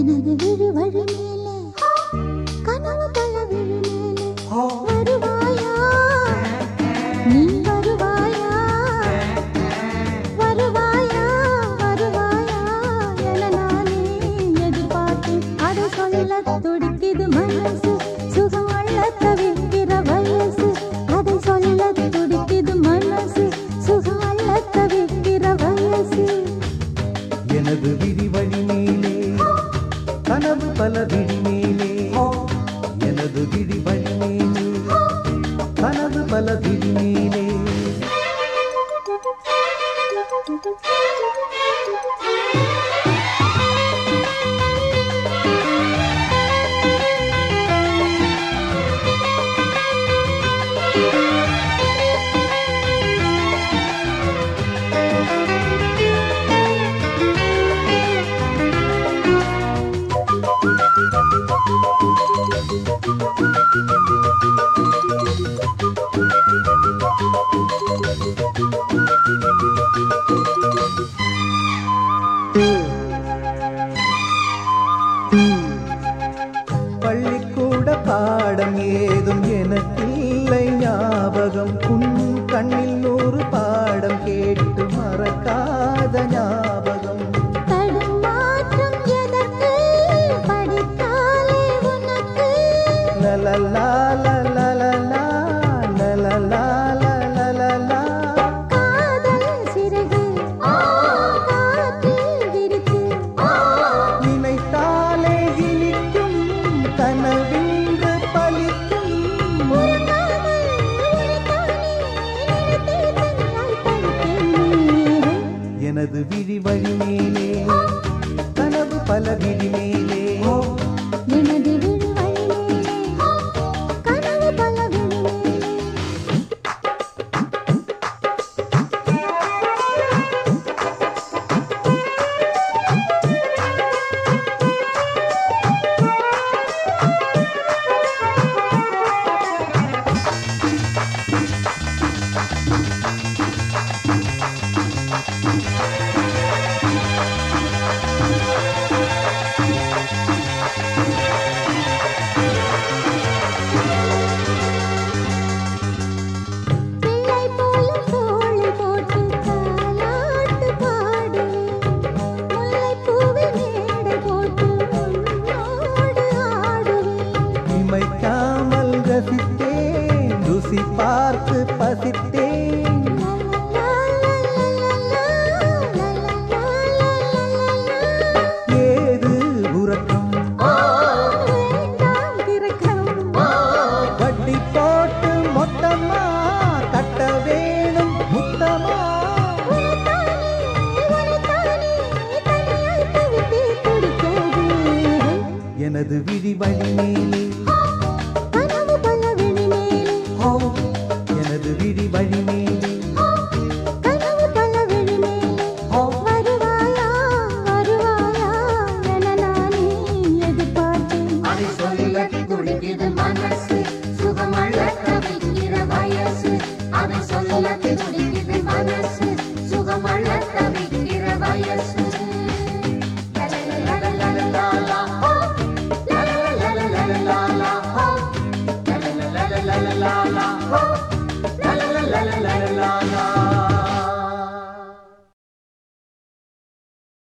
எனது விழி வழி மேலே கனவு பல விழி மேலே வருவாயா நீ வருவாயா வருவாயா வருவாயா என நானே எதிர்பார்த்தேன் அதை சொல்ல துடிக்குது மனசு சுகம் அள்ள தவிக்கிற வயசு அதை சொல்ல துடிக்குது மனசு சுகம் அள்ள தவிக்கிற வயசு எனது விழி வழி மேலே கனவு பல விழி மேலே எனது விழி வழி மேலே கனவு பல விழி மேலே பள்ளிக்கூட பாடம் ஏதும் எனக்கில்லை ஞாபகம் உன் கண்ணில் 100 பாடம் கேட்டு மறக்காத ஞாபகம் தடுமாற்றம் எதற்கு படித்தாலே உனக்கு லலலா லலலா லலலா லலலா காதல் சிறகு காற்றில் விரித்து நினைத்தாலே இனிக்கும் கனவென்று பலிக்கும் உறங்காமல் உரைத்தானே நினைத்தே தனியாய் தவித்தேனே எனது விழி வழி மேலே கனவு பல விழி மேலே எனது விழி வழி மேலே கனவு பல விழி மேலே பிள்ளை போல தோளை போட்டு தாலாட்டு பாடுவேன் முல்லைப்பூவில் மேடை போட்டு உன்னோடு ஆடுவேன் இமைக்காமல் ரசித்தேன் ருசி பார்த்து பசித்தேன் ஏது உறக்கம் வேண்டாம் திறக்கம் வட்டி போட்டு மொத்தமா கட்ட வேணும் முத்தமா உரைத்தானே தனியாய் தவித்தே துடிக்கிறது எனது விழி வழி மேலே கனவு பல விழி மேலே எனது விழி வழி மேலே கனவு பல விழி மேலே வருவாயா வருவாயா என நானே எதிர்பார்த்தேன் அதை சொல்ல துடிக்குது மனசு சுகமள்ள தவிக்கிற வயசு அதை சொல்ல துடிக்குது மனசு சுகமள்ள தவிக்கிற வயசு லலலலலலலா, ஹோ. லலலலலலலா, ஹோ. லலலலலலலா, ஹோ.